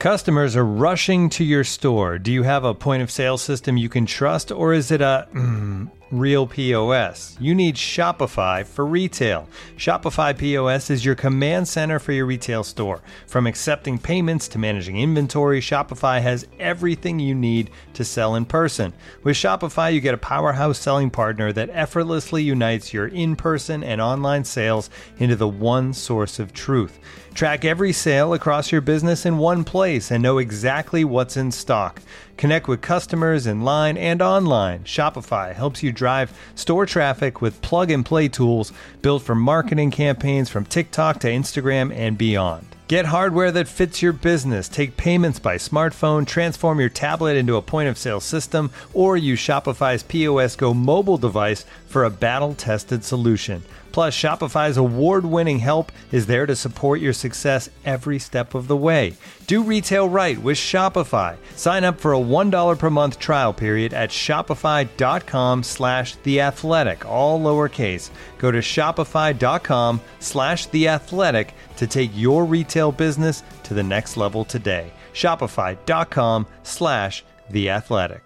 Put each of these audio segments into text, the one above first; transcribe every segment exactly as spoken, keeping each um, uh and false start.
Customers are rushing to your store. Do you have a point of sale system you can trust, or is it a mm, real P O S? You need Shopify for retail. Shopify P O S is your command center for your retail store. From accepting payments to managing inventory, Shopify has everything you need to sell in person. With Shopify, you get a powerhouse selling partner that effortlessly unites your in-person and online sales into the one source of truth. Track every sale across your business in one place and know exactly what's in stock. Connect with customers in line and online. Shopify helps you drive store traffic with plug-and-play tools built for marketing campaigns from TikTok to Instagram and beyond. Get hardware that fits your business. Take payments by smartphone, transform your tablet into a point-of-sale system, or use Shopify's P O S Go mobile device for a battle-tested solution. Plus, Shopify's award-winning help is there to support your success every step of the way. Do retail right with Shopify. Sign up for a one dollar per month trial period at shopify.com slash theathletic, all lowercase. Go to shopify.com slash theathletic to take your retail business to the next level today. Shopify.com slash theathletic.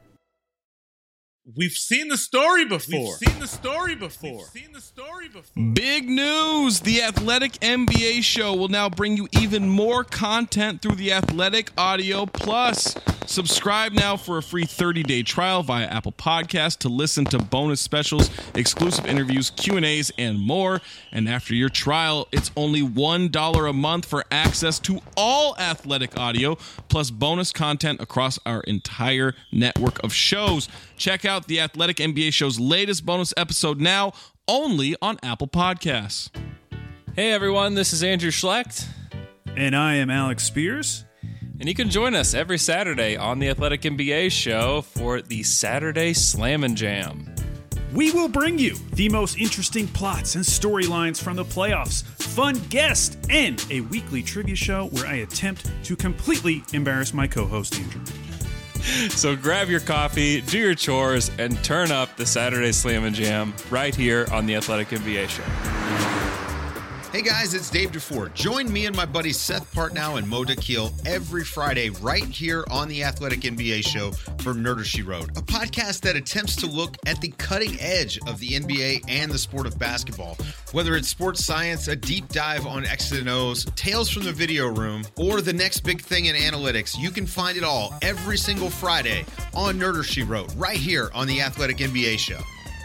We've seen the story before. We've seen the story before. We've seen the story before. Big news! The Athletic N B A Show will now bring you even more content through the Athletic Audio Plus. Subscribe now for a free thirty-day trial via Apple Podcasts to listen to bonus specials, exclusive interviews, Q and A's, and more. And after your trial, it's only one dollar a month for access to all Athletic Audio, plus bonus content across our entire network of shows. Check out the Athletic N B A Show's latest bonus episode now, only on Apple Podcasts. Hey everyone, this is Andrew Schlecht. And I am Alex Spears. And you can join us every Saturday on the Athletic N B A Show for the Saturday Slam and Jam. We will bring you the most interesting plots and storylines from the playoffs, fun guests, and a weekly trivia show where I attempt to completely embarrass my co-host, Andrew. So grab your coffee, do your chores, and turn up the Saturday Slam and Jam right here on the Athletic N B A Show. Hey guys, it's Dave DeFore. Join me and my buddies Seth Partnow and Mo Dakhil every Friday right here on the Athletic N B A Show for Nerder She Wrote, a podcast that attempts to look at the cutting edge of the N B A and the sport of basketball. Whether it's sports science, a deep dive on X's and O's, tales from the video room, or the next big thing in analytics, you can find it all every single Friday on Nerder She Wrote right here on the Athletic N B A Show.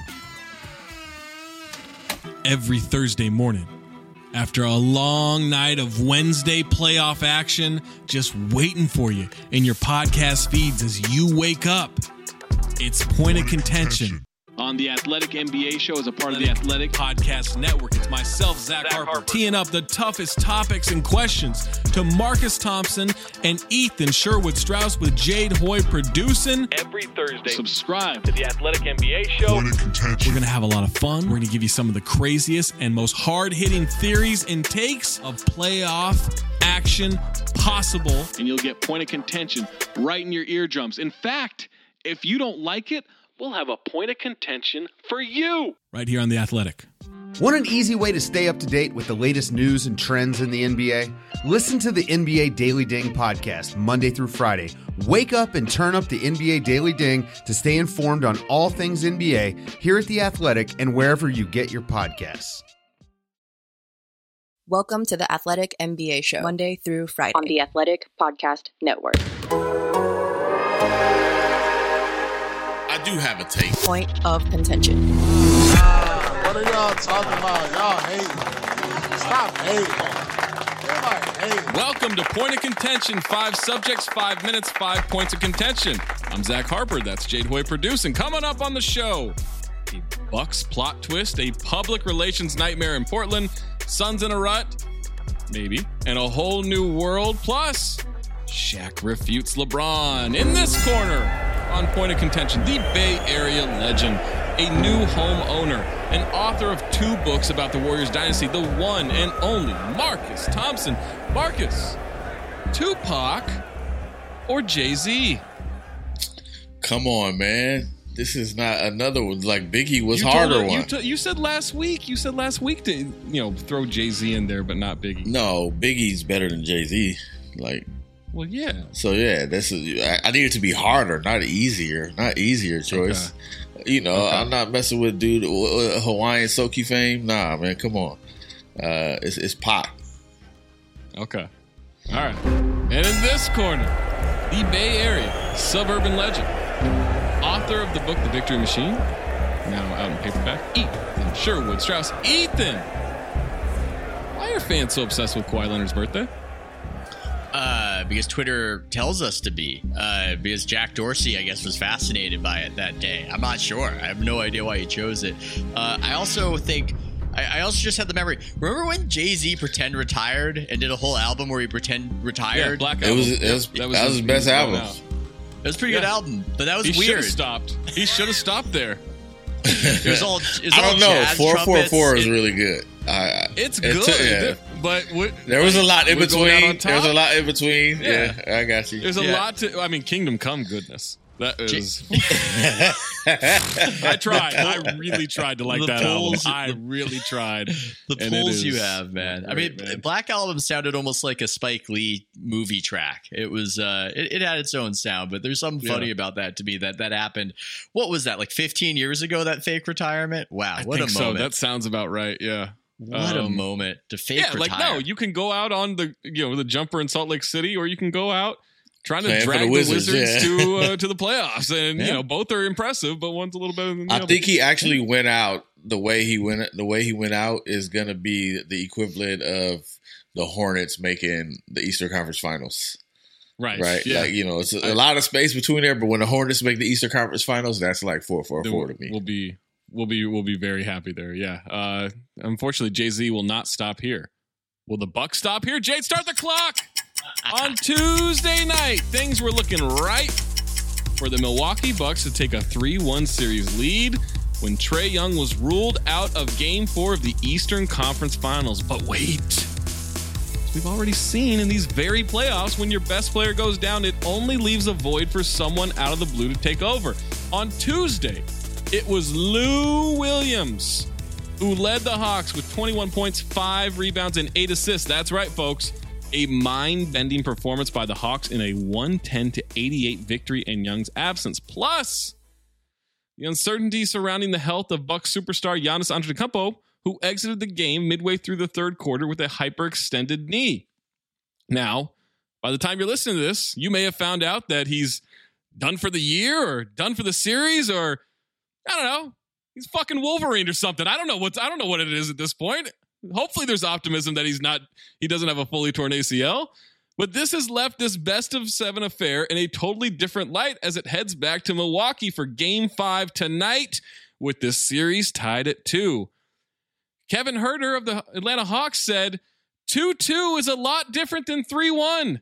Every Thursday morning, after a long night of Wednesday playoff action, just waiting for you in your podcast feeds as you wake up. It's Point of Contention on the Athletic N B A Show as a part of the Athletic Podcast Network. It's myself, Zach, Zach Harper, Harper, teeing up the toughest topics and questions to Marcus Thompson and Ethan Sherwood-Strauss with Jade Hoy producing. Every Thursday, subscribe to the Athletic N B A Show. Point of Contention. We're going to have a lot of fun. We're going to give you some of the craziest and most hard-hitting theories and takes of playoff action possible. And you'll get Point of Contention right in your eardrums. In fact, if you don't like it, we'll have a point of contention for you. Right here on The Athletic. Want an easy way to stay up to date with the latest news and trends in the N B A? Listen to the N B A Daily Ding podcast Monday through Friday. Wake up and turn up the N B A Daily Ding to stay informed on all things N B A here at The Athletic and wherever you get your podcasts. Welcome to the Athletic N B A Show, Monday through Friday on the Athletic Podcast Network. I do have a take. Point of Contention. Ah, what are y'all talking about? Y'all hate. Stop hating. Everybody hate. Welcome to Point of Contention. Five subjects, five minutes, five points of contention. I'm Zach Harper. That's Jade Hoy producing. Coming up on the show, a Bucks plot twist, a public relations nightmare in Portland, Suns in a rut, maybe, and a whole new world. Plus, Shaq refutes LeBron. In this corner, on Point of Contention, the Bay Area legend, a new homeowner, an author of two books about the Warriors dynasty, the one and only Marcus Thompson. Marcus, Tupac or Jay-Z? Come on, man. This is not another one. Like Biggie was you harder told, one. You, t- you said last week. You said last week to you know throw Jay-Z in there, but not Biggie. No, Biggie's better than Jay-Z. Like Well, yeah. So yeah, this is. I, I need it to be harder, not easier, not easier choice. Okay. You know, okay. I'm not messing with dude with Hawaiian Soki fame. Nah, man, come on. Uh, it's it's Pac. Okay. All right. And in this corner, the Bay Area suburban legend, author of the book The Victory Machine, now out in paperback, Ethan Sherwood Strauss. Ethan, why are fans so obsessed with Kawhi Leonard's birthday? Uh, because Twitter tells us to be. Uh, because Jack Dorsey, I guess, was fascinated by it that day. I'm not sure. I have no idea why he chose it. Uh, I also think... I, I also just had the memory. Remember when Jay-Z pretend retired and did a whole album where he pretend retired? Yeah, Black Album. It was, it was, that was, that was his best album. It was a pretty yeah. good album, but that was he weird. He should have stopped. He should have stopped there. It was all, it was I don't all know. four four four is it, really good. I, it's it good, took, yeah. but what, there was like, a lot in between. There was a lot in between. Yeah, yeah I got you. There's a yeah. lot to. I mean, Kingdom Come goodness. That is. I tried. I really tried to like the that polls, album. I really tried. The pulls you have, man. Great, I mean, man. Black Album sounded almost like a Spike Lee movie track. It was. Uh, it, it had its own sound, but there's something funny yeah. about that to me. That that happened. What was that? Like fifteen years ago? That fake retirement. Wow, I what think a so. moment. That sounds about right. Yeah. What um, a moment to fake yeah, retire. Like no, you can go out on the you know the jumper in Salt Lake City, or you can go out trying to Man, drag the the Wizards, Wizards yeah. to uh, to the playoffs, and yeah. you know both are impressive, but one's a little better than the I other. I think he actually went out the way he went. The way he went out is going to be the equivalent of the Hornets making the Eastern Conference Finals. Right, right. Yeah. Like you know, it's a, a lot of space between there, but when the Hornets make the Eastern Conference Finals, that's like four four four to me. We'll be we'll be we'll be very happy there. Yeah. Uh, unfortunately, Jay-Z will not stop here. Will the Bucks stop here? Jade, start the clock. On Tuesday night, things were looking right for the Milwaukee Bucks to take a three one series lead when Trae Young was ruled out of Game four of the Eastern Conference Finals. But wait, as we've already seen in these very playoffs, when your best player goes down, it only leaves a void for someone out of the blue to take over. On Tuesday, it was Lou Williams who led the Hawks with twenty-one points, five rebounds, and eight assists. That's right, folks. A mind-bending performance by the Hawks in a one ten to eighty-eight victory in Young's absence. Plus, the uncertainty surrounding the health of Bucks superstar Giannis Antetokounmpo, who exited the game midway through the third quarter with a hyperextended knee. Now, by the time you're listening to this, you may have found out that he's done for the year or done for the series or, I don't know, he's fucking Wolverine or something. I don't know what I don't know what it is at this point. Hopefully there's optimism that he's not, he doesn't have a fully torn A C L. But this has left this best of seven affair in a totally different light as it heads back to Milwaukee for game five tonight with this series tied at two. Kevin Huerter of the Atlanta Hawks said two two is a lot different than three one.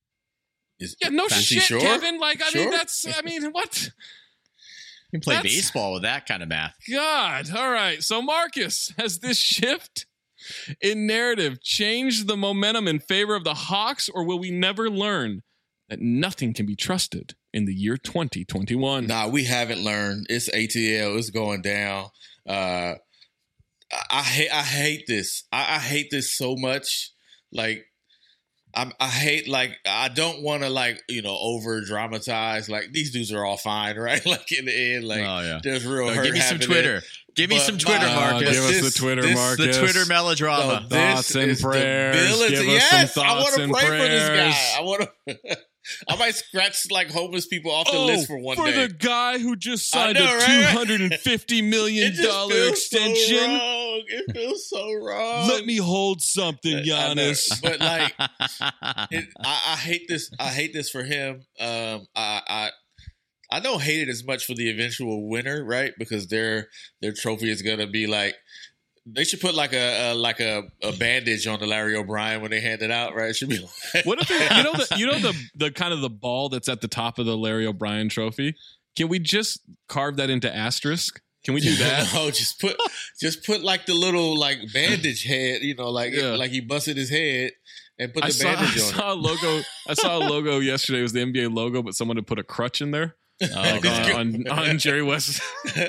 Is, yeah, no shit, sure? Kevin. Like, I sure? mean, that's, I mean, what? You can play That's, baseball with that kind of math. God. All right. So, Marcus, has this shift in narrative changed the momentum in favor of the Hawks, or will we never learn that nothing can be trusted in the year twenty twenty-one? Nah, we haven't learned. It's A T L. It's going down. Uh, I, I hate. I hate this. I, I hate this so much. Like, I, I hate. Like, I don't want to like you know over dramatize. Like, these dudes are all fine, right? Like in the end, like oh, yeah. there's real no, hurt. Give me some Twitter. Give me but some Twitter, my, Marcus. Uh, give us this, the Twitter, this, Marcus. The Twitter melodrama. No, thoughts and prayers. Ability. Give us yes, some I want thoughts to and pray prayers. for this guy. I want to. I might scratch like homeless people off the oh, list for one for day. For the guy who just signed know, a right? two hundred fifty million dollars extension. So wrong. It feels so wrong. Let me hold something, Giannis. But like, it, I, I hate this. I hate this for him. Um, I, I I don't hate it as much for the eventual winner, right? Because their their trophy is gonna be like. They should put like a, a like a, a bandage on the Larry O'Brien when they hand it out, right? It should be like what if it, you know the you know the the kind of the ball that's at the top of the Larry O'Brien trophy? Can we just carve that into asterisk? Can we do that? No, just put just put like the little like bandage head, you know, like yeah. like he busted his head and put the I saw, bandage I on saw it. a logo. I saw a logo yesterday. It was the N B A logo, but someone had put a crutch in there Oh, uh, on on Jerry West.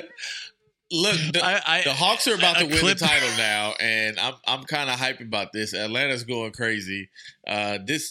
Look, the, I, I, the Hawks are about to win clip. the title now, and I'm I'm kind of hyped about this. Atlanta's going crazy. Uh, this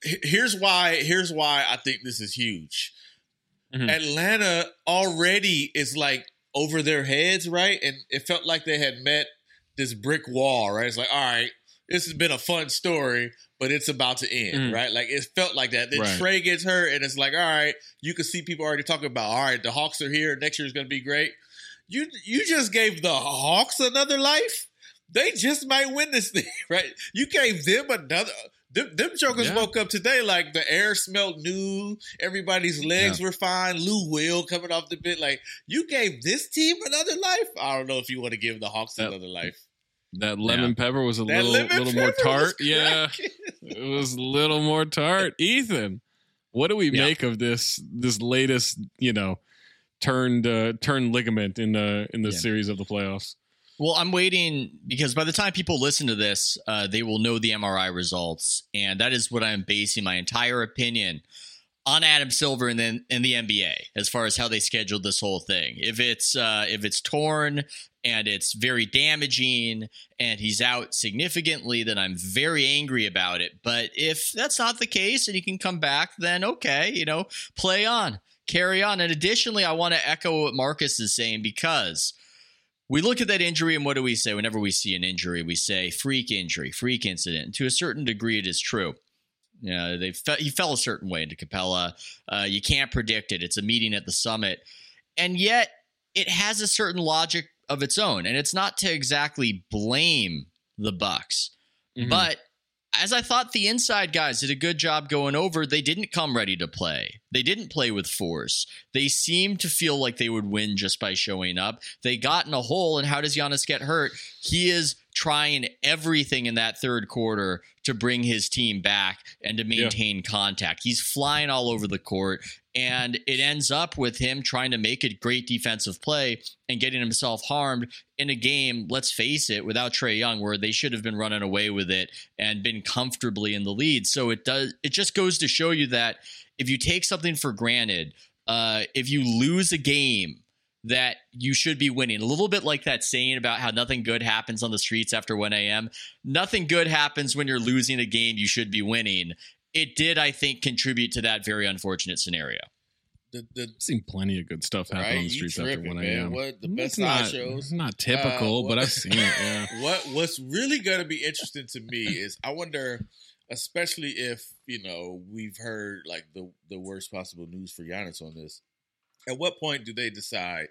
here's why. Here's why I think this is huge. Mm-hmm. Atlanta already is like over their heads, right? And it felt like they had met this brick wall, right? It's like, all right, this has been a fun story, but it's about to end, mm. right? Like it felt like that. Then right. Trey gets hurt, and it's like, all right, you can see people already talking about, all right, the Hawks are here. Next year is going to be great. You you just gave the Hawks another life. They just might win this thing, right? You gave them another. Them, them jokers yeah. woke up today like the air smelled new. Everybody's legs yeah. were fine. Lou Will coming off the bench. Like, you gave this team another life? I don't know if you want to give the Hawks that, another life. That lemon yeah. pepper was a that little little more tart. Yeah, it was a little more tart. Ethan, what do we yeah. make of this this latest, you know, turned uh, turned ligament in the in the yeah. series of the playoffs? Well, I'm waiting because by the time people listen to this, uh, they will know the M R I results. And that is what I'm basing my entire opinion on Adam Silver and then in the N B A as far as how they scheduled this whole thing. If it's uh, if it's torn and it's very damaging and he's out significantly, then I'm very angry about it. But if that's not the case and he can come back, then okay, you know, play on, carry on. And additionally, I want to echo what Marcus is saying because we look at that injury and what do we say? Whenever we see an injury, we say freak injury, freak incident. And to a certain degree, it is true. You know, they fe- he fell a certain way into Capella. Uh, you can't predict it. It's a meeting at the summit. And yet it has a certain logic of its own. And it's not to exactly blame the Bucks. Mm-hmm. But as I thought the inside guys did a good job going over, they didn't come ready to play. They didn't play with force. They seemed to feel like they would win just by showing up. They got in a hole, and how does Giannis get hurt? He is trying everything in that third quarter to bring his team back and to maintain yeah. contact. He's flying all over the court, and it ends up with him trying to make a great defensive play and getting himself harmed in a game, let's face it, without Trae Young, where they should have been running away with it and been comfortably in the lead. So it does. It just goes to show you that if you take something for granted, uh, if you lose a game that you should be winning, a little bit like that saying about how nothing good happens on the streets after one a.m. Nothing good happens when you're losing a game you should be winning. It did, I think, contribute to that very unfortunate scenario. The, the, I've seen plenty of good stuff happen right? on the streets tripping, after one man. a.m. What the best not, shows? Not typical, uh, but I've seen it. Yeah. What What's really going to be interesting to me is I wonder, especially if you know we've heard like the the worst possible news for Giannis on this. At what point do they decide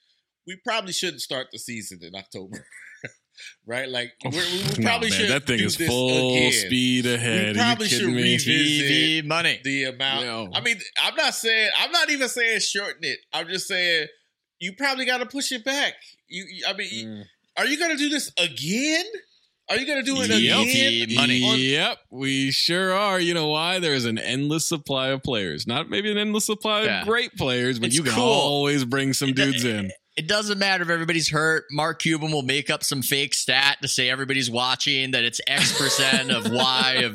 we probably shouldn't start the season in October? Right, like we're, we probably no, should. That thing do is this full again. speed ahead. We probably should me? revisit T V money. the amount. Yo. I mean, I'm not saying. I'm not even saying shorten it. I'm just saying you probably got to push it back. You, you I mean, mm. are you going to do this again? Are you going to do it yep. again? Money. On- yep, we sure are. You know why? There's an endless supply of players. Not maybe an endless supply yeah. of great players, but it's you can cool. always bring some dudes in. It doesn't matter if everybody's hurt. Mark Cuban will make up some fake stat to say everybody's watching, that it's X percent of Y of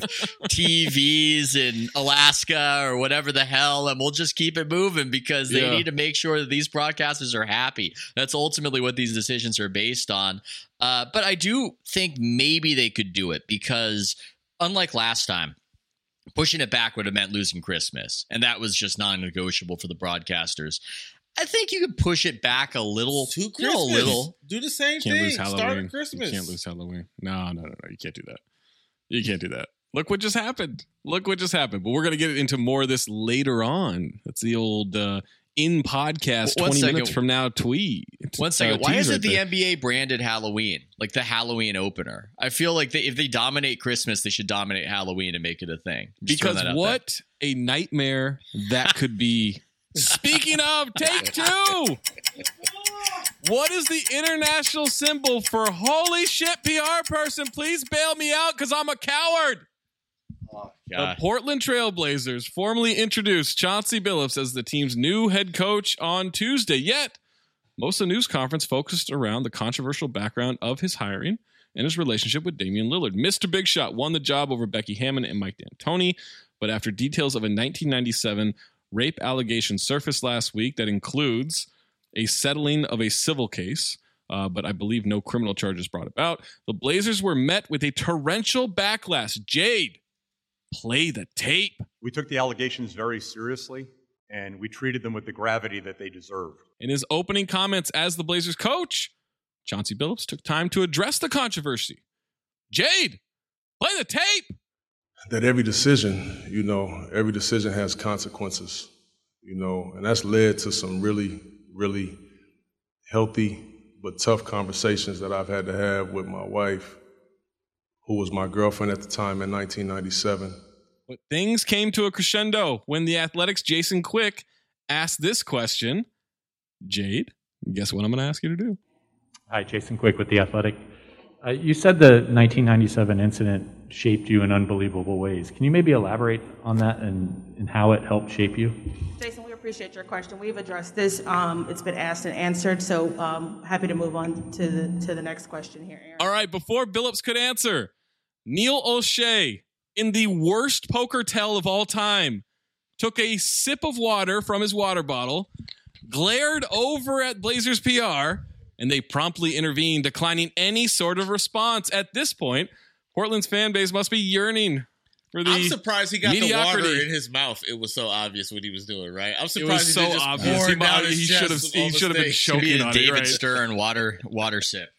T Vs in Alaska or whatever the hell, and we'll just keep it moving because they yeah. need to make sure that these broadcasters are happy. That's ultimately what these decisions are based on. Uh, but I do think maybe they could do it because unlike last time, pushing it back would have meant losing Christmas, and that was just non-negotiable for the broadcasters. I think you could push it back a little. To Christmas. You know, a little. Do the same can't thing. Lose Halloween. Start at Christmas. You can't lose Halloween. No, no, no, no. You can't do that. You can't do that. Look what just happened. Look what just happened. But we're going to get into more of this later on. That's the old uh, in podcast One twenty second. minutes from now tweet. One second. Uh, Why is right it the there. N B A branded Halloween? Like the Halloween opener? I feel like they, if they dominate Christmas, they should dominate Halloween and make it a thing. Just because what there. a nightmare that could be. Speaking of, take two. What is the international symbol for holy shit P R person? Please bail me out because I'm a coward. Oh, the Portland Trailblazers formally introduced Chauncey Billups as the team's new head coach on Tuesday. Yet, most of the news conference focused around the controversial background of his hiring and his relationship with Damian Lillard. Mister Big Shot won the job over Becky Hammon and Mike D'Antoni, but after details of a nineteen ninety-seven rape allegation surfaced last week that includes a settling of a civil case, uh, but I believe no criminal charges brought about, the Blazers were met with a torrential backlash. Jade, play the tape. We took the allegations very seriously, and we treated them with the gravity that they deserved. In his opening comments as the Blazers coach, Chauncey Billups took time to address the controversy. Jade, play the tape. That every decision, you know, every decision has consequences, you know, and that's led to some really, really healthy but tough conversations that I've had to have with my wife, who was my girlfriend at the time in nineteen ninety-seven. But things came to a crescendo when the Athletic's Jason Quick asked this question. Jade, guess what I'm going to ask you to do? Hi, Jason Quick with The Athletic. Uh, you said the nineteen ninety-seven incident shaped you in unbelievable ways. Can you maybe elaborate on that and, and how it helped shape you? Jason, we appreciate your question. We've addressed this. Um, it's been asked and answered, so um, happy to move on to the to the next question here, Aaron. All right, before Billups could answer, Neil O'Shea, in the worst poker tell of all time, took a sip of water from his water bottle, glared over at Blazers P R, and they promptly intervened, declining any sort of response. At this point, Portland's fan base must be yearning for the I'm surprised he got mediocrity. the water in his mouth. It was so obvious what he was doing, right? I'm It surprised was he so didn't just obvious. pour He, it down his he chest should have on he the should have been stage. choking on David it. Right? Stern water water sip.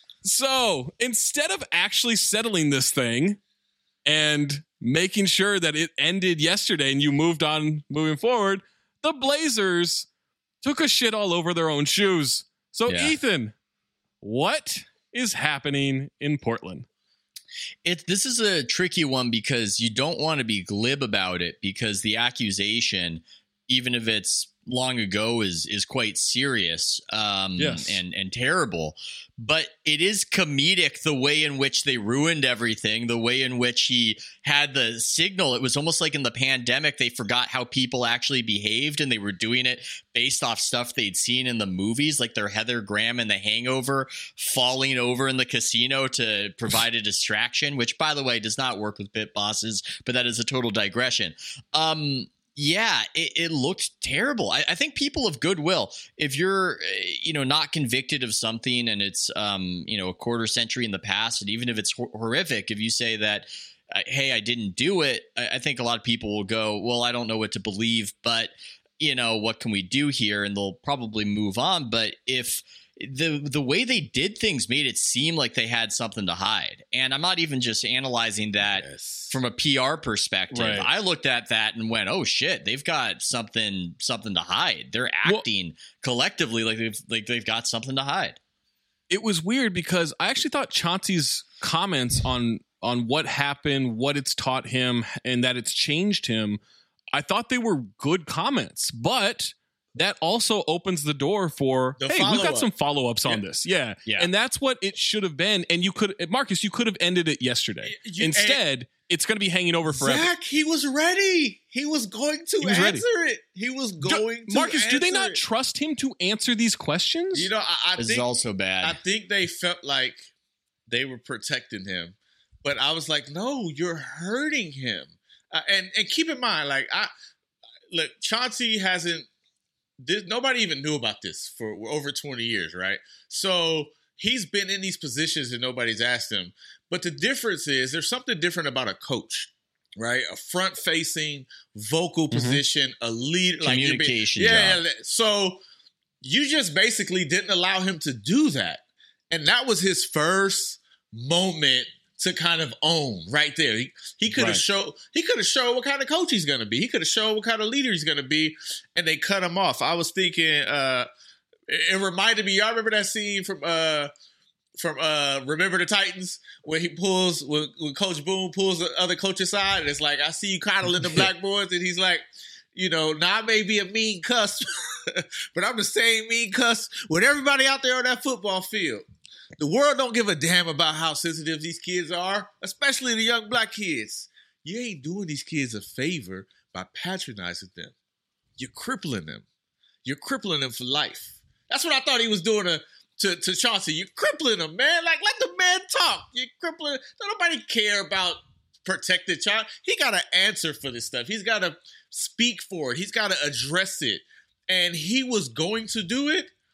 So instead of actually settling this thing and making sure that it ended yesterday and you moved on moving forward, the Blazers took a shit all over their own shoes. So Yeah. Ethan, what is happening in Portland? It this is a tricky one because you don't want to be glib about it, because the accusation, even if it's long ago, is is quite serious um, Yes. and and terrible. But it is comedic the way in which they ruined everything, the way in which he had the signal. It was almost like in the pandemic, they forgot how people actually behaved and they were doing it based off stuff they'd seen in the movies, like their Heather Graham in The Hangover falling over in the casino to provide a distraction, which, by the way, does not work with pit bosses, but that is a total digression. Um, Yeah, it, it looked terrible. I, I think people of goodwill, if you're, uh, you know, not convicted of something and it's, um, you know, a quarter century in the past, and even if it's hor- horrific, if you say that, uh, hey, I didn't do it, I, I think a lot of people will go, well, I don't know what to believe, but, you know, what can we do here? And they'll probably move on. But if the the way they did things made it seem like they had something to hide. And I'm not even just analyzing that yes. from a P R perspective. Right. I looked at that and went, oh shit, they've got something something to hide. They're acting well, collectively like they've like they've got something to hide. It was weird because I actually thought Chauncey's comments on on what happened, what it's taught him, and that it's changed him, I thought they were good comments, but that also opens the door for, the hey, we've got some follow-ups on yeah. this. Yeah. yeah. And that's what it should have been. And you could, Marcus, you could have ended it yesterday. You, Instead, it's going to be hanging over forever. Zach, he was ready. He was going to answer ready. it. He was going do, to Marcus, answer do they not it. trust him to answer these questions? You know, I, I this think, is also bad. I think they felt like they were protecting him. But I was like, no, you're hurting him. Uh, and, and keep in mind, like, I look, Chauncey hasn't, This, nobody even knew about this for over twenty years, right? So he's been in these positions and nobody's asked him. But the difference is there's something different about a coach, right? A front-facing, vocal mm-hmm. position, a lead, communication. Like yeah, job. yeah. So you just basically didn't allow him to do that, and that was his first moment to kind of own right there. He, he could have right. showed he could have showed what kind of coach he's going to be. He could have showed what kind of leader he's going to be, and they cut him off. I was thinking, uh, it, it reminded me. Y'all remember that scene from uh, from uh, Remember the Titans where he pulls when, when Coach Boone pulls the other coach aside, and it's like, I see you coddling the black boys, and he's like, you know, now I may be a mean cuss, but I'm the same mean cuss with everybody out there on that football field. The world don't give a damn about how sensitive these kids are, especially the young black kids. You ain't doing these kids a favor by patronizing them. You're crippling them. You're crippling them for life. That's what I thought he was doing to, to, to Chauncey. You're crippling them, man. Like, let the man talk. You're crippling. Don't nobody care about protected child. He got to answer for this stuff. He's got to speak for it. He's got to address it. And he was going to do it.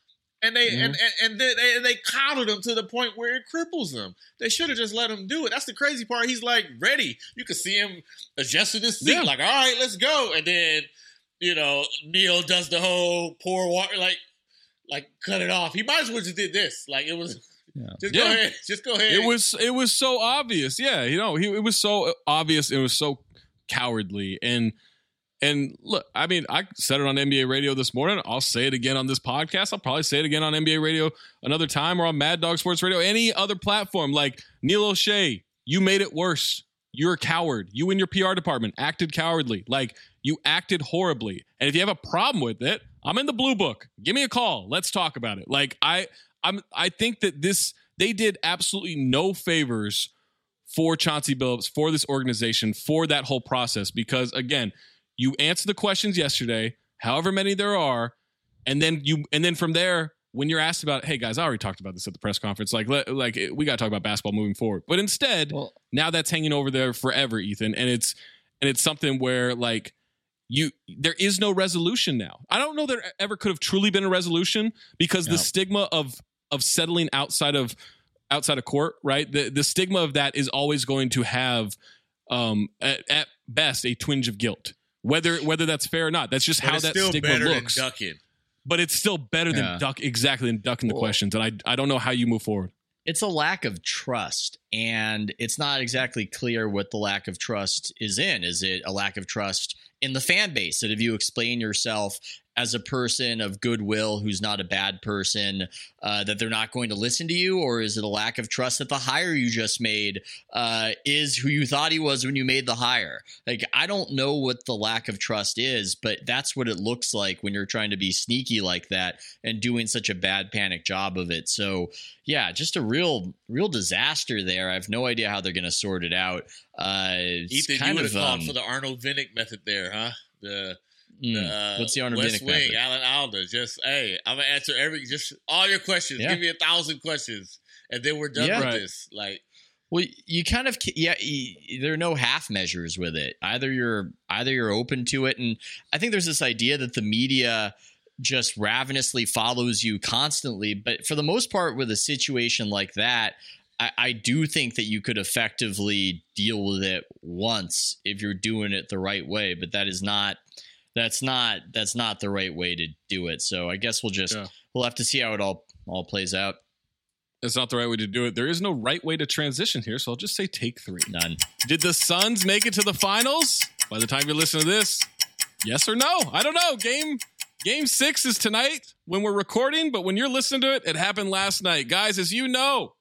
And they Mm-hmm. and, and and they, they they coddled him to the point where it cripples them. They should have just let him do it. That's the crazy part. He's like ready. You can see him adjusting his seat, Yeah. like, all right, let's go. And then, you know, Neil does the whole pour water, like, like cut it off. He might as well just did this. Like it was just go Yeah. ahead. Just go ahead. It was it was so obvious. Yeah, you know, he, it was so obvious. It was so cowardly. And and look, I mean, I said it on N B A radio this morning. I'll say it again on this podcast. I'll probably say it again on N B A radio another time, or on Mad Dog Sports Radio, any other platform. Like, Neil O'Shea, you made it worse. You're a coward. You and your P R department acted cowardly. Like, you acted horribly. And if you have a problem with it, I'm in the blue book. Give me a call. Let's talk about it. Like, I I'm I think that this they did absolutely no favors for Chauncey Billups, for this organization, for that whole process. Because again, you answer the questions yesterday, however many there are, and then you and then from there, when you're asked about, hey guys, I already talked about this at the press conference. Like, let, like we got to talk about basketball moving forward. But instead, well, now that's hanging over there forever, Ethan, and it's and it's something where like you there is no resolution now. I don't know there ever could have truly been a resolution because no. the stigma of of settling outside of outside of court, right? The the stigma of that is always going to have um, at, at best a twinge of guilt. Whether whether that's fair or not, that's just but how it's that still stigma better looks. Than ducking. But it's still better than Yeah. duck exactly than ducking the Well, questions, and I I don't know how you move forward. It's a lack of trust, and it's not exactly clear what the lack of trust is in. Is it a lack of trust in the fan base? That if you explain yourself as a person of goodwill who's not a bad person, uh, that they're not going to listen to you? Or is it a lack of trust that the hire you just made uh, is who you thought he was when you made the hire? Like, I don't know what the lack of trust is, but that's what it looks like when you're trying to be sneaky like that and doing such a bad panic job of it. So yeah, just a real, real disaster there. I have no idea how they're going to sort it out. Uh, it's Ethan, kind you would of have um, called for the Arnold Vinnick method there, huh? The Mm. The, uh, What's the Arnold West Vinnick Wing, method? Alan Alda. Just, hey, I'm gonna answer every, just all your questions. Yeah. Give me a thousand questions, and then we're done Yeah. with Right. this. Like, well, you kind of yeah. You, there are no half measures with it. Either you're either you're open to it, and I think there's this idea that the media just ravenously follows you constantly. But for the most part, with a situation like that, I, I do think that you could effectively deal with it once if you're doing it the right way. But that is not. That's not that's not the right way to do it. So I guess we'll just Yeah. we'll have to see how it all all plays out. That's not the right way to do it. There is no right way to transition here, so I'll just say take three. None. Did the Suns make it to the finals? By the time you listen to this, yes or no? I don't know. Game Game six is tonight when we're recording, but when you're listening to it, it happened last night, guys. As you know,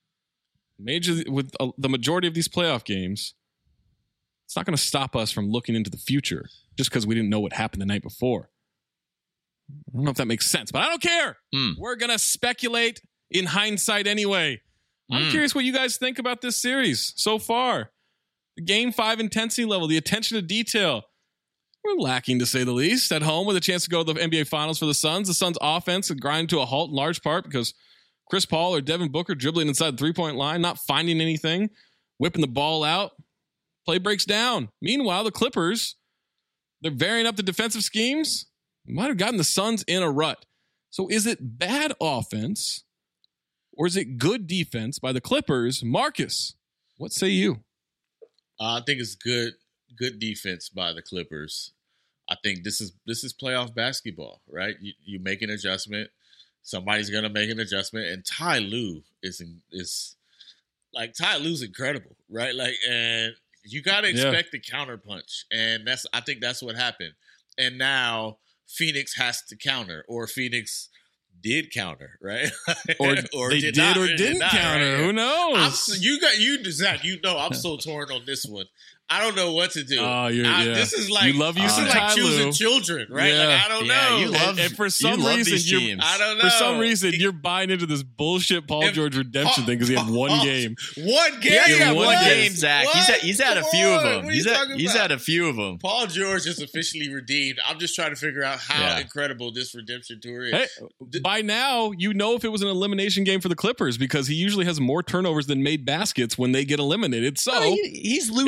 major with uh, the majority of these playoff games, it's not going to stop us from looking into the future just because we didn't know what happened the night before. I don't know if that makes sense, but I don't care. Mm. We're going to speculate in hindsight anyway. I'm Mm. curious what you guys think about this series so far. The game five intensity level, the attention to detail. We're lacking, to say the least, at home with a chance to go to the N B A Finals for the Suns. The Suns' offense had grinded to a halt in large part because Chris Paul or Devin Booker dribbling inside the three-point line, not finding anything, whipping the ball out. Play breaks down. Meanwhile, the Clippers, they're varying up the defensive schemes. Might have gotten the Suns in a rut. So is it bad offense or is it good defense by the Clippers? Marcus, what say you? Uh, I think it's good, good defense by the Clippers. I think this is this is playoff basketball, right? You you make an adjustment, somebody's gonna make an adjustment, and Ty Lue is is like Ty Lue's incredible, right? Like, and you gotta expect yeah. the counter punch, and that's I think that's what happened. And now Phoenix has to counter, or Phoenix did counter, right? Or, or they did, did not, or did didn't not, counter. Right? Who knows? I'm so, you got you, Zach. You know, I'm so torn on this one. I don't know what to do. Oh, you're, I, yeah. This is like you love this using is like Ty choosing Lue. children, right? Yeah. Like I don't Yeah, know. you love- and, and for some you love reason, these you're, teams. I don't know. for some reason, you're buying into this bullshit Paul If- George redemption Paul- thing because he had one Paul- game. One game. Yeah, Yeah, yeah, one one game. game, Zach. What? He's had, he's had a Come few on. of them. What are He's you had, talking he's about? had a few of them. Paul George is officially redeemed. I'm just trying to figure out how Yeah. incredible this redemption tour is. Hey, by now, you know if it was an elimination game for the Clippers because he usually has more turnovers than made baskets when they get eliminated. So Oh, he, he's loose if that with the happens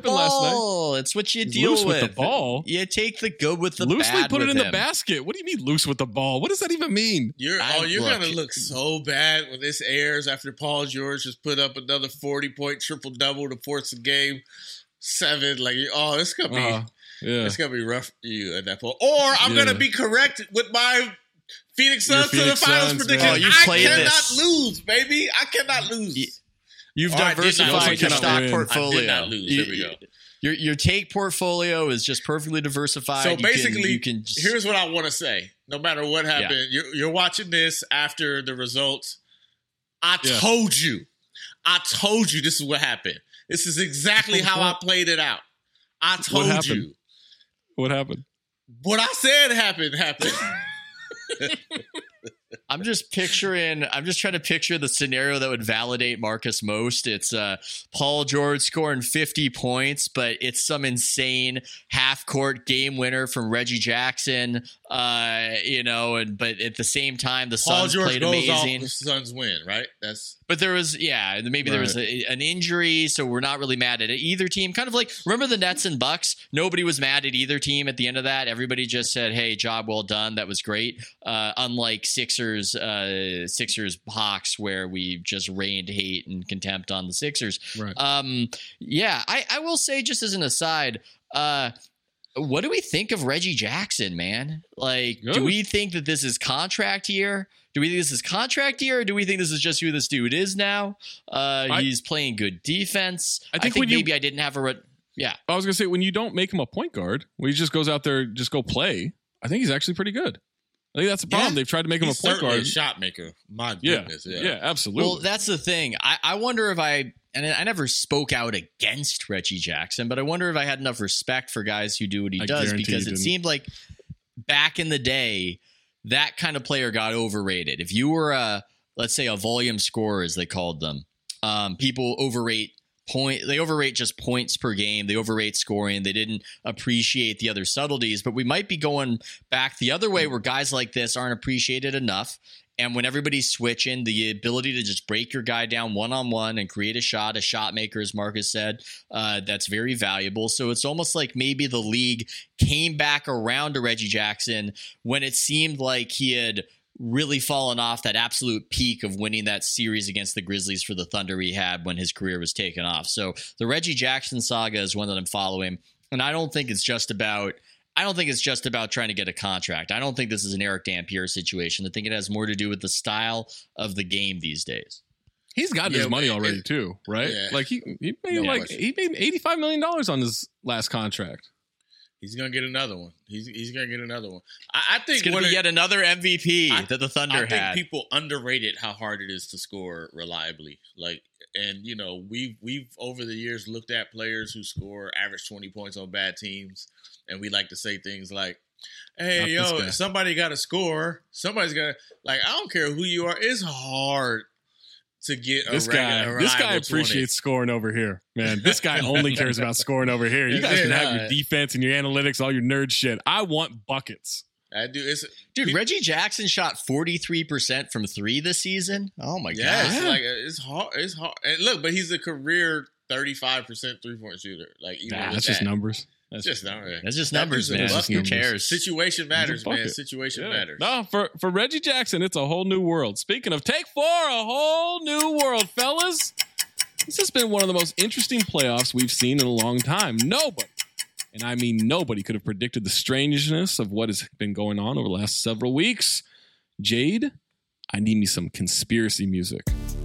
happened last night. ball. It's what you He's deal loose with. with the ball. You take the good with the Loosely bad put it with in the him. basket. What do you mean loose with the ball? What does that even mean? You're I- oh, you're look, gonna look so bad when this airs after Paul George has put up another forty point triple double to force the game seven. Like, oh, it's gonna be Uh, yeah. it's gonna be rough for you at that point. Or I'm Yeah. gonna be correct with my Phoenix Your Suns to the Phoenix finals Suns, prediction. man. Oh, you I played cannot this. lose, baby. I cannot lose. You've Oh, I did not- diversified also your cannot stock win. portfolio. I did not lose. There we go. Your your take portfolio is just perfectly diversified. So You can- basically, you can just, here's what I want to say. No matter what happened, you're, you're watching this after the results. I Yeah. told you. I told you this is what happened. This is exactly how I played it out. I What told happened? you. What happened? What I said happened, happened. I'm just picturing, I'm just trying to picture the scenario that would validate Marcus most. It's uh, Paul George scoring fifty points, but it's some insane half court game winner from Reggie Jackson, uh, you know, and but at the same time, the Paul Suns George played goes amazing. off, the Suns win, right? That's But there was, yeah, maybe there was a, an injury, so we're not really mad at either team. Kind of like, remember the Nets and Bucks? Nobody was mad at either team at the end of that. Everybody just said, hey, job well done. That was great. Uh, unlike Sixers, uh, Sixers Hawks, where we just rained hate and contempt on the Sixers. Right. Um, yeah, I, I will say, just as an aside, uh, what do we think of Reggie Jackson, man? Like, Good. do we think that this is contract year? Do we think this is contract year, or do we think this is just who this dude is now? Uh, I- he's playing good defense. I I think think, when you- maybe I didn't have a. Re- yeah, I was gonna say when you don't make him a point guard, when he just goes out there, just go play. I think he's actually pretty good. I think that's the problem. Yeah. They've tried to make him he's a point certainly guard. a shot maker. My Yeah, goodness. yeah, Yeah. absolutely. well, that's the thing. I, I wonder if I and I never spoke out against Reggie Jackson, but I wonder if I had enough respect for guys who do what he I does, guarantee because you it didn't. seemed like back in the day, that kind of player got overrated. If you were a, let's say, a volume scorer, as they called them, um, people overrate point. They overrate just points per game. They overrate scoring. They didn't appreciate the other subtleties. But we might be going back the other way, where guys like this aren't appreciated enough. And when everybody's switching, the ability to just break your guy down one-on-one and create a shot, a shot maker, as Marcus said, uh, that's very valuable. So it's almost like maybe the league came back around to Reggie Jackson when it seemed like he had really fallen off that absolute peak of winning that series against the Grizzlies for the Thunder he had when his career was taken off. So the Reggie Jackson saga is one that I'm following. And I don't think it's just about I don't think it's just about trying to get a contract. I don't think this is an Eric Dampier situation. I think it has more to do with the style of the game these days. He's gotten Yeah, his money but- already too, right? Yeah. Like he he made No like question. he made eighty-five million dollars on his last contract. He's gonna get another one. He's he's gonna get another one. I, I think It's going what to be it- yet another M V P I- that the Thunder I think had. people underrated how hard it is to score reliably. Like, and you know, we've we've over the years looked at players who score average twenty points on bad teams, and we like to say things like, "Hey, Not yo, this guy. somebody got to score. Somebody's got to like. I don't care who you are. It's hard to get a This regu- guy, a this guy reliable appreciates scoring over here, man. This guy only cares about scoring over here. You That's guys it, can have huh? your defense and your analytics, all your nerd shit. I want buckets. twenty. I do. It's Dude, Reggie Jackson shot forty-three percent from three this season. Oh, my yeah, God. it's like it's hard. It's hard. And look, but he's a career thirty-five percent three point shooter. Like, even Nah, with that's just that. numbers. That's That's just numbers. That's just That numbers, dude's a man. bucket. Who numbers. cares? Situation matters, man. bucket. Situation Yeah. matters. No, for for Reggie Jackson, it's a whole new world. Speaking of take four, a whole new world, fellas. This has been one of the most interesting playoffs we've seen in a long time. Nobody, and I mean nobody, could have predicted the strangeness of what has been going on over the last several weeks. Jade, I need me some conspiracy music.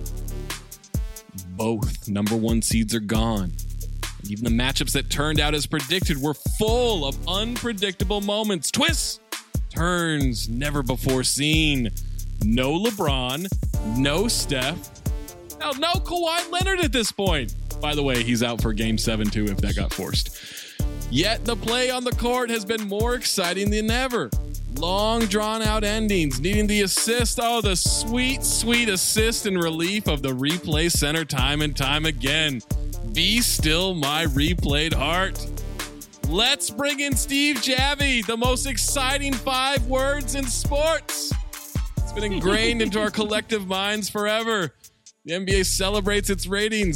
Both number one seeds are gone. And even the matchups that turned out as predicted were full of unpredictable moments, twists, turns never before seen. No LeBron, no Steph, hell, no Kawhi Leonard at this point. By the way, he's out for game seven too if that got forced. Yet the play on the court has been more exciting than ever. Long drawn out endings, needing the assist. Oh, the sweet, sweet assist and relief of the replay center time and time again. Be still my replayed heart. Let's bring in Steve Javie, the most exciting five words in sports. It's been ingrained into our collective minds forever. The N B A celebrates its ratings.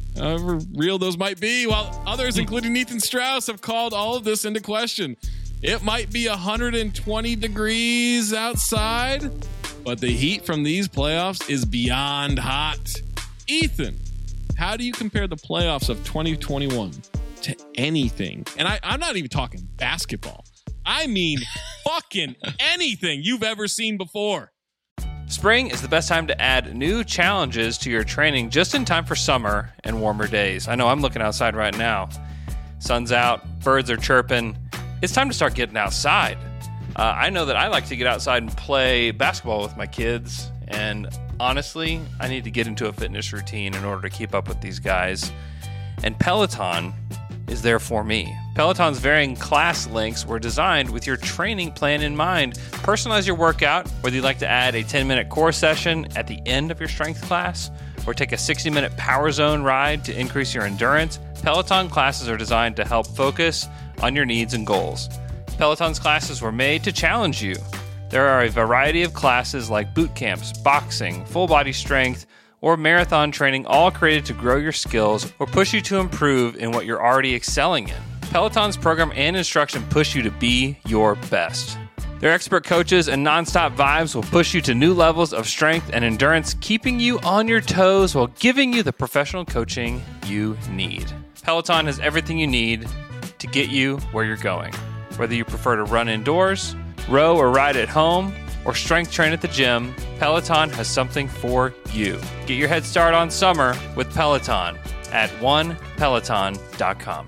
however real those might be, while others, including Ethan Strauss, have called all of this into question. It might be one hundred twenty degrees outside, but the heat from these playoffs is beyond hot. Ethan, how do you compare the playoffs of twenty twenty-one to anything? And I, I'm not even talking basketball. I mean fucking anything you've ever seen before. Spring is the best time to add new challenges to your training just in time for summer and warmer days. I know I'm looking outside right now. Sun's out, birds are chirping. It's time to start getting outside. Uh, I know that I like to get outside and play basketball with my kids, and honestly, I need to get into a fitness routine in order to keep up with these guys. And Peloton is there for me. Peloton's varying class links were designed with your training plan in mind. Personalize your workout, whether you'd like to add a ten-minute core session at the end of your strength class or take a sixty-minute power zone ride to increase your endurance. Peloton classes are designed to help focus on your needs and goals. Peloton's classes were made to challenge you. There are a variety of classes like boot camps, boxing, full body strength, or marathon training, all created to grow your skills or push you to improve in what you're already excelling in. Peloton's program and instruction push you to be your best. Their expert coaches and nonstop vibes will push you to new levels of strength and endurance, keeping you on your toes while giving you the professional coaching you need. Peloton has everything you need to get you where you're going. Whether you prefer to run indoors, row or ride at home, or strength train at the gym, Peloton has something for you. Get your head start on summer with Peloton at one peloton dot com.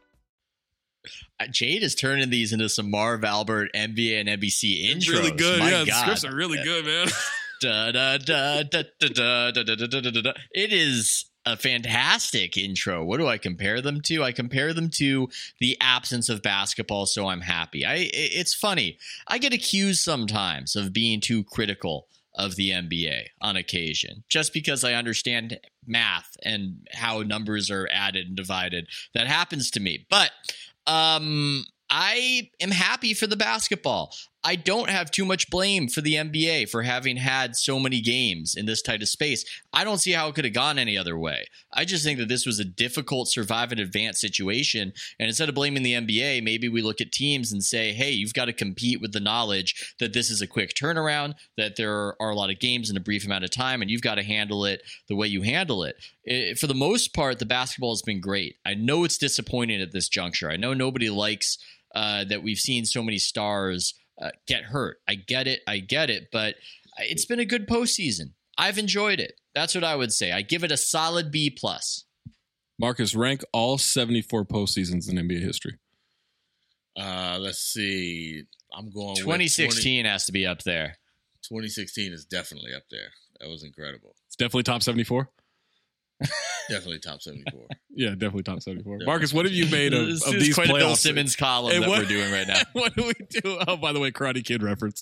Jade is turning these into some Marv Albert N B A and N B C intros. It's really good. My yeah, God. the scripts are really good, man. Da, da, da, da, da, da, da, da, da, da, da. It is a fantastic intro. What do I compare them to? I compare them to the absence of basketball, so I'm happy. I. It's funny. I get accused sometimes of being too critical of the N B A on occasion, just because I understand math and how numbers are added and divided. That happens to me. But um, I am happy for the basketball. I don't have too much blame for the N B A for having had so many games in this tight of space. I don't see how it could have gone any other way. I just think that this was a difficult survive and advance situation. And instead of blaming the N B A, maybe we look at teams and say, hey, you've got to compete with the knowledge that this is a quick turnaround, that there are a lot of games in a brief amount of time, and you've got to handle it the way you handle it. It for the most part, the basketball has been great. I know it's disappointing at this juncture. I know nobody likes uh, that we've seen so many stars Uh, get hurt. I get it. I get it. But it's been a good postseason. I've enjoyed it. That's what I would say. I give it a solid B plus. Marcus, rank all seventy-four postseasons in N B A history. Uh, let's see. I'm going. twenty sixteen with twenty, has to be up there. twenty sixteen is definitely up there. That was incredible. It's definitely top seventy-four. Definitely top seventy-four. Yeah, definitely top seventy-four. Definitely. Marcus, what have you made of, This of is these quite a playoffs? Bill Simmons column Hey, that what- we're doing right now. What do we do? Oh, by the way, Karate Kid reference.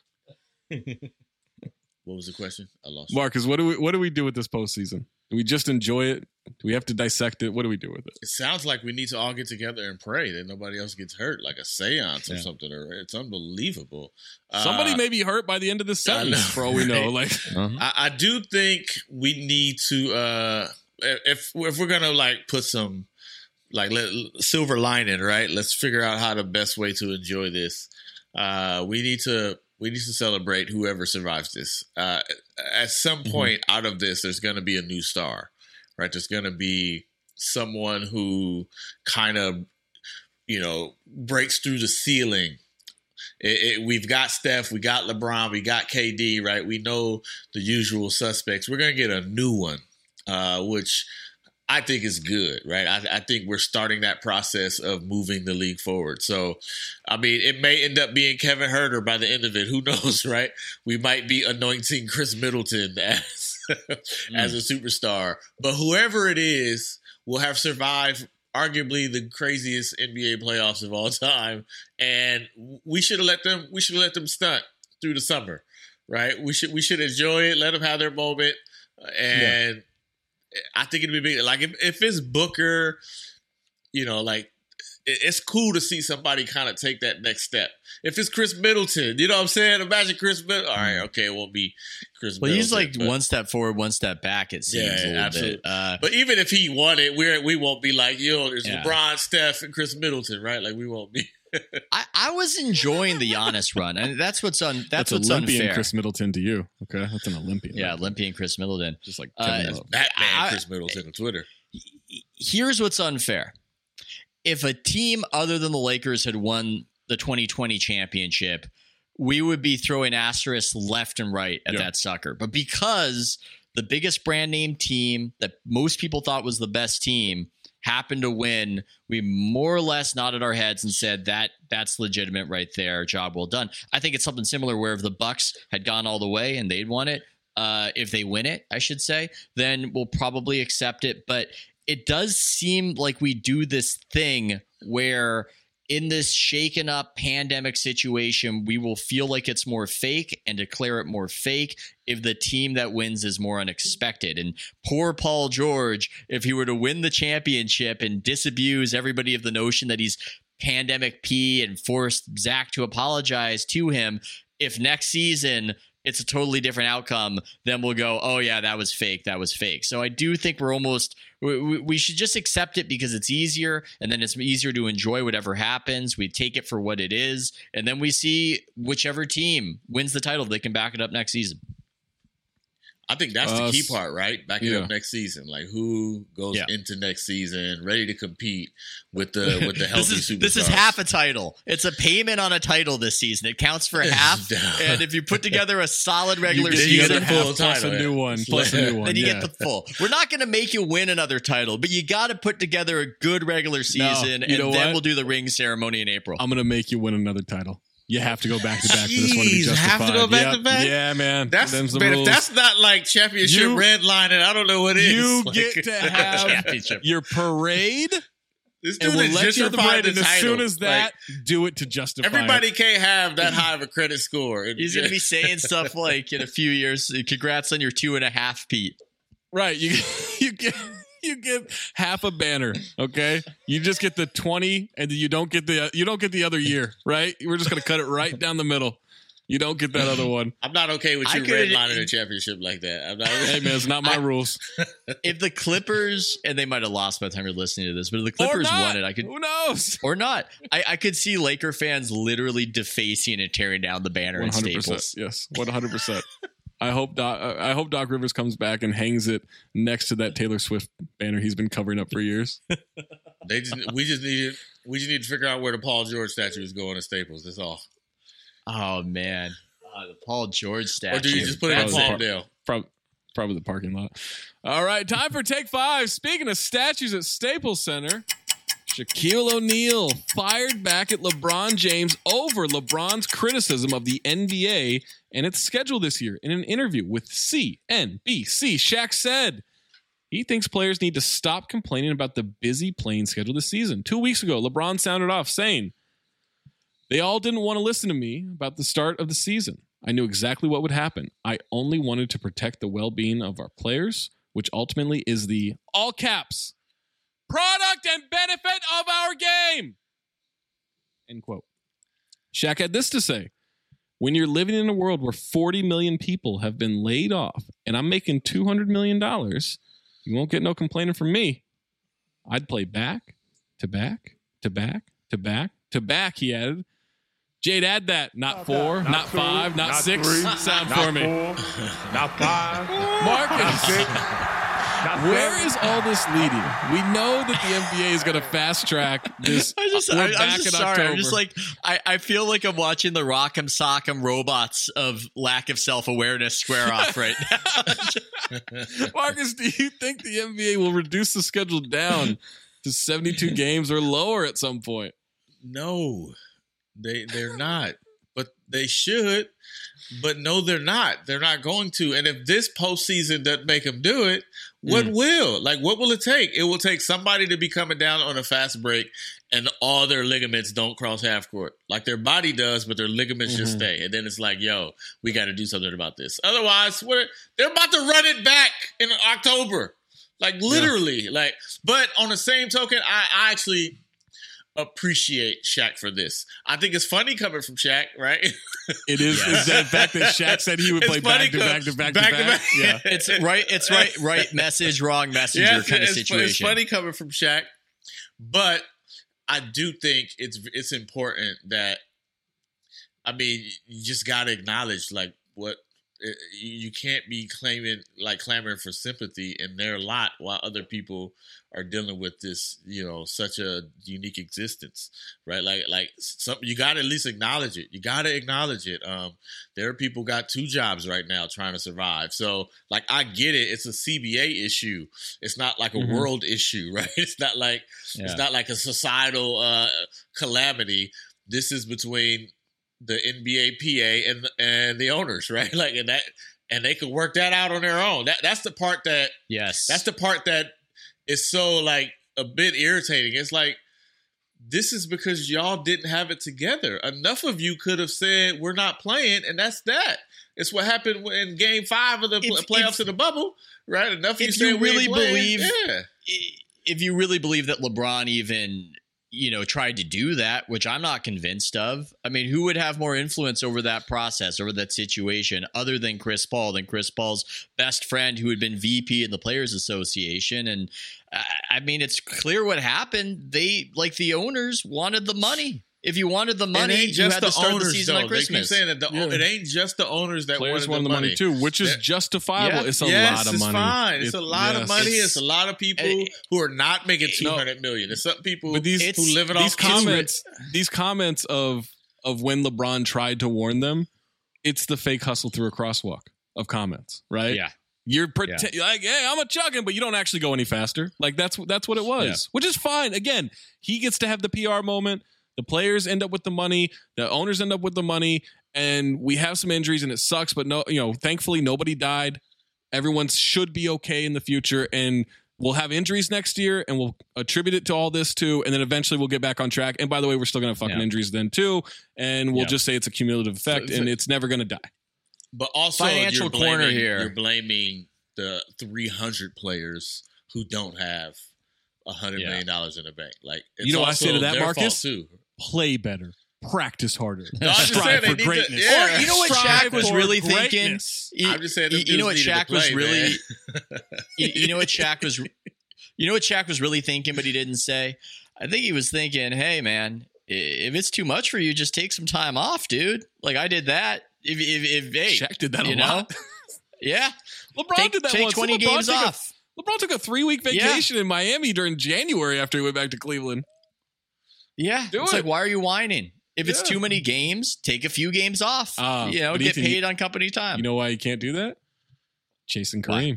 What was the question? I lost. Marcus, what do we what do we do with this postseason? Do we just enjoy it? Do we have to dissect it? What do we do with it? It sounds like we need to all get together and pray that nobody else gets hurt, like a seance or Yeah. something. Or it's unbelievable. Somebody Uh, may be hurt by the end of this I sentence, know, for all we know. right? Like, I, I do think we need to, uh, if if we're gonna like put some like let, silver lining, right? Let's figure out how the best way to enjoy this. Uh, we need to we need to celebrate whoever survives this. Uh, at some point out of this, there's going to be a new star, right? There's going to be someone who kind of, you know, breaks through the ceiling. It, it, we've got Steph, we got LeBron, we got K D, right? We know the usual suspects. We're going to get a new one, uh, which I think is good, right? I, I think we're starting that process of moving the league forward. So, I mean, it may end up being Kevin Huerter by the end of it. Who knows, right? We might be anointing Chris Middleton as, as a superstar. But whoever it is will have survived arguably the craziest N B A playoffs of all time. And we should have let them, we should have let them stunt through the summer, right? We should, we should enjoy it, let them have their moment. And yeah. I think it'd be big. Like if, if it's Booker, you know, like it, it's cool to see somebody kind of take that next step. If it's Chris Middleton, you know what I'm saying? Imagine Chris Middleton. All right, okay, it won't be Chris well, Middleton. he's like but, one step forward, one step back, it seems yeah, a little absolutely. bit. Uh, but even if he won it, we're, we won't be like, yo, there's Yeah. LeBron, Steph, and Chris Middleton, right? Like, we won't be. I, I was enjoying the Giannis run, and that's what's un, that's, That's what's Olympian unfair. Chris Middleton to you. Okay, that's an Olympian. Yeah, Olympian Chris Middleton. Just like Uh, Kevin That's Love. Batman I- Chris Middleton on Twitter. Here's what's unfair. If a team other than the Lakers had won the twenty twenty championship, we would be throwing asterisks left and right at Yeah. that sucker. But because the biggest brand name team that most people thought was the best team happened to win, we more or less nodded our heads and said that that's legitimate right there. Job well done. I think it's something similar where if the Bucks had gone all the way and they'd won it, uh, if they win it, I should say, then we'll probably accept it. But it does seem like we do this thing where in this shaken up pandemic situation, we will feel like it's more fake and declare it more fake if the team that wins is more unexpected. And poor Paul George, if he were to win the championship and disabuse everybody of the notion that he's pandemic P and forced Zach to apologize to him, if next season it's a totally different outcome, then we'll go, oh yeah, that was fake. That was fake. So I do think we're almost, we, we should just accept it because it's easier, and then it's easier to enjoy whatever happens. We take it for what it is, and then we see whichever team wins the title, they can back it up next season. I think that's Uh, the key part, right? Back it yeah. up next season. Like, who goes Yeah. into next season ready to compete with the with the healthy this is superstars? this is half a title. It's a payment on a title this season. It counts for half, and if you put together a solid regular you get you get season, a full half plus title, a new yeah. one, plus a new one. then you yeah. get the full. We're not going to make you win another title, but you got to put together a good regular season, you and know then what? we'll do the ring ceremony in April. I'm gonna make you win another title. You have to go back to back for this one to be Jeez, justified. have to go back Yep. to back? Yeah, man. That's Them's the man, rules. if that's not like championship You- redlining, I don't know what is. you Like, get to have Championship. your parade, this and dude we'll is let you have the gentrified parade. the And as title. soon as that, Like, do it to justify everybody it. can't have that high of a credit score. He's going to be saying stuff like in a few years, congrats on your two and a half, Pete. Right. You you get you get half a banner. Okay. You just get the twenty, and you don't get the you don't get the other year. Right. We're just gonna cut it right down the middle. You don't get that other one. I'm not okay with I you could've- redlining a championship like that. I'm not. Hey man, it's not my rules. If the Clippers, and they might have lost by the time you're listening to this, but if the Clippers or not. won it, I could, Who knows? or not, I, I could see Laker fans literally defacing and tearing down the banner One at hundred percent. Staples. Yes. One hundred percent. I hope Doc. I hope Doc Rivers comes back and hangs it next to that Taylor Swift banner he's been covering up for years. They just we just need we just need to figure out where the Paul George statue is going to Staples. That's all. Oh man, uh, the Paul George statue. Or do you just put it in Probably- Palmdale? Probably, probably the parking lot. All right, time for take five. Speaking of statues at Staples Center, Shaquille O'Neal fired back at LeBron James over LeBron's criticism of the N B A and its schedule this year. In an interview with C N B C, Shaq said he thinks players need to stop complaining about the busy playing schedule this season. Two weeks ago, LeBron sounded off saying, "They all didn't want to listen to me about the start of the season. I knew exactly what would happen. I only wanted to protect the well-being of our players, which ultimately is the, all caps, product and benefit of our game." End quote. Shaq had this to say: "When you're living in a world where forty million people have been laid off and I'm making two hundred million dollars, you won't get no complaining from me. I'd play back to back to back to back to back," he added. Jade, add that. Not four, not, not two, five, not, not six. Three, Sound not for me. Four, not five. Marcus, not six, not where seven. is all this leading? We know that the N B A is going to fast track this. I just, We're I, back I'm just in sorry. October. I'm just like, I, I feel like I'm watching the Rock'em Sock'em robots of lack of self-awareness square off right now. Marcus, do you think the N B A will reduce the schedule down to seventy-two games or lower at some point? No, they they're not. But they should. But no, they're not. They're not going to. And if this postseason doesn't make them do it, what mm. will? Like, what will it take? It will take somebody to be coming down on a fast break and all their ligaments don't cross half court. Like their body does, but their ligaments mm-hmm. just stay. And then it's like, yo, we got to do something about this. Otherwise, what? They're about to run it back in October. Like, literally. Yeah. Like, but on the same token, I, I actually... appreciate Shaq for this. I think it's funny coming from Shaq, right? It is. Is that fact that Shaq said he would play back to back to back to back? Yeah, it's right. It's right. Right message, wrong messenger Yes, kind of it's, situation. It's funny coming from Shaq, but I do think it's it's important that, I mean, you just got to acknowledge like what. You can't be claiming like clamoring for sympathy in their lot while other people are dealing with this, you know, such a unique existence, right? Like, like some, you got to at least acknowledge it. You got to acknowledge it. Um, there are people got two jobs right now trying to survive. So, like, I get it. It's a C B A issue. It's not like a mm-hmm. world issue, right? It's not like yeah. it's not like a societal uh, calamity. This is between the N B A P A and and the owners, right? Like, and that, and they could work that out on their own. That that's the part that yes, that's the part that is so like a bit irritating. It's like, this is because y'all didn't have it together. Enough of you could have said we're not playing, and that's that. It's what happened in Game Five of the if, playoffs if, in the bubble, right? Enough of you if said you really we ain't believe, yeah. if you really believe that LeBron even, you know, tried to do that, which I'm not convinced of. I mean, who would have more influence over that process, over that situation, other than Chris Paul, than Chris Paul's best friend who had been V P in the Players Association? And uh, I mean, it's clear what happened. They, like the owners, wanted the money. If you wanted the money, you had to start the season on Christmas. They keep saying that the, yeah. it ain't just the owners that Players wanted the, the money. money too, which is They're, justifiable. Yeah, it's a yes, lot of it's money. Fine. It's it, a lot yes. of money. It's, It's a lot of people it, who are not making two hundred no, million. There's some people but these, who live it these off comments. These comments of of when LeBron tried to warn them, it's the fake hustle through a crosswalk of comments, right? Yeah. You're pretend yeah. like, yeah, I'm a chugging, but you don't actually go any faster. Like that's that's what it was, yeah. which is fine. Again, he gets to have the P R moment. The players end up with the money. The owners end up with the money, and we have some injuries, and it sucks. But no, you know, thankfully nobody died. Everyone should be okay in the future, and we'll have injuries next year, and we'll attribute it to all this too, and then eventually we'll get back on track. And by the way, we're still gonna have fucking yeah. injuries then too, and we'll yeah. just say it's a cumulative effect, so, so, and it's never gonna die. But also, financial you're blaming, corner here. You're blaming the three hundred players who don't have a hundred yeah. million dollars in the bank. Like, it's you know what I say to that, Marcus? Too. Play better, practice harder, no, strive for greatness. To, yeah. Or you know what strive Shaq was really greatness. thinking? I'm just saying, you, you know what Shaq play, was really. you, you know what Shaq was. You know what Shaq was really thinking, but he didn't say. I think he was thinking, "Hey, man, if it's too much for you, just take some time off, dude. Like I did that. If if, if hey, Shaq did that you a know? lot. Yeah, LeBron take, did that take once. twenty LeBron games took off. A, LeBron took a three week vacation yeah. in Miami during January after he went back to Cleveland. Yeah, Do it's it. like, why are you whining? If it's Yeah. too many games, take a few games off. Uh, you know, but get Ethan, paid on company time. You know why you can't do that? Chasing Kareem.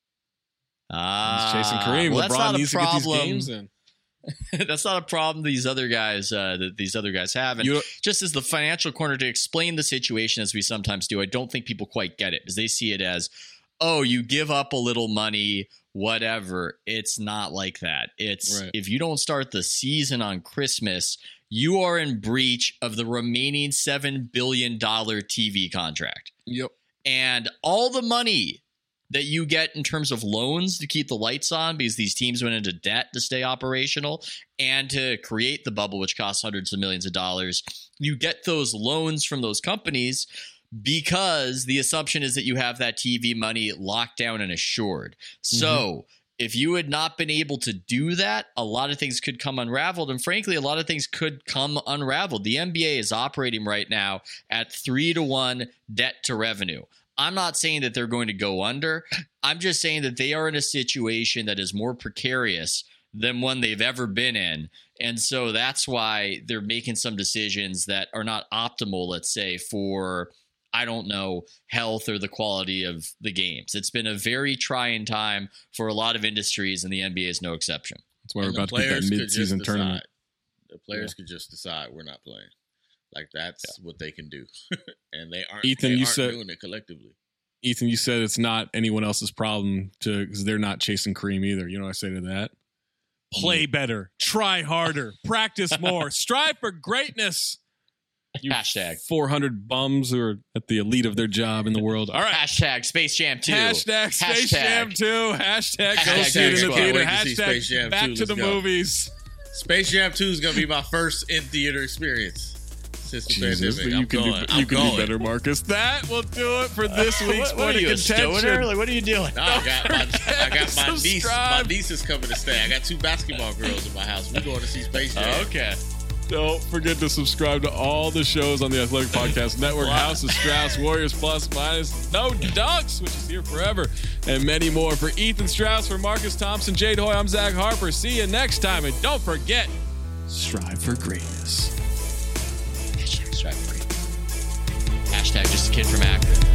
Ah, He's chasing Kareem. well, that's LeBron not a needs to get these problem. games in. That's not a problem these other guys uh, that these other guys have. And You- just as the financial corner to explain the situation as we sometimes do, I don't think people quite get it because they see it as, oh, you give up a little money, whatever. It's not like that. It's Right. if you don't start the season on Christmas, you are in breach of the remaining seven billion dollars T V contract. Yep. And all the money that you get in terms of loans to keep the lights on because these teams went into debt to stay operational and to create the bubble, which costs hundreds of millions of dollars. You get those loans from those companies because the assumption is that you have that T V money locked down and assured. So mm-hmm. if you had not been able to do that, a lot of things could come unraveled. And frankly, a lot of things could come unraveled. The N B A is operating right now at three to one debt to revenue. I'm not saying that they're going to go under. I'm just saying that they are in a situation that is more precarious than one they've ever been in. And so that's why they're making some decisions that are not optimal, let's say, for, I don't know, health or the quality of the games. It's been a very trying time for a lot of industries, and the N B A is no exception. That's why And we're about to get that mid-season tournament. The players Yeah. could just decide we're not playing. Like, that's Yeah. what they can do. And they aren't, Ethan, they you aren't said- doing it collectively. Ethan, you said it's not anyone else's problem to because they're not chasing Kareem either. You know what I say to that? Play better, try harder, practice more, strive for greatness. You Hashtag. four hundred bums who are at the elite of their job in the world. All right. Hashtag Space Jam two. Hashtag Space Hashtag. Jam two. Hashtag, Hashtag go see it in the Squad. theater. Wait to see Space Hashtag Jam back two. to the Let's go. movies. Space Jam two is gonna be my first in theater experience since the Jesus, pandemic. you I'm can going. do, I'm you can going. do better, Marcus. That will do it for this week's what, what point are you, of a stoner? contention. Like, what are you doing? No, I got my, I got my niece. Subscribe. My niece is coming to stay. I got two basketball girls in my house. We're going to see Space Jam. Okay. Don't forget to subscribe to all the shows on the Athletic Podcast Network. House of Strauss, Warriors Plus, Minus, No Dunks, which is here forever, and many more. For Ethan Strauss, for Marcus Thompson, Jade Hoy, I'm Zach Harper. See you next time, and don't forget, strive for greatness. Strive for greatness. Hashtag just a kid from Akron.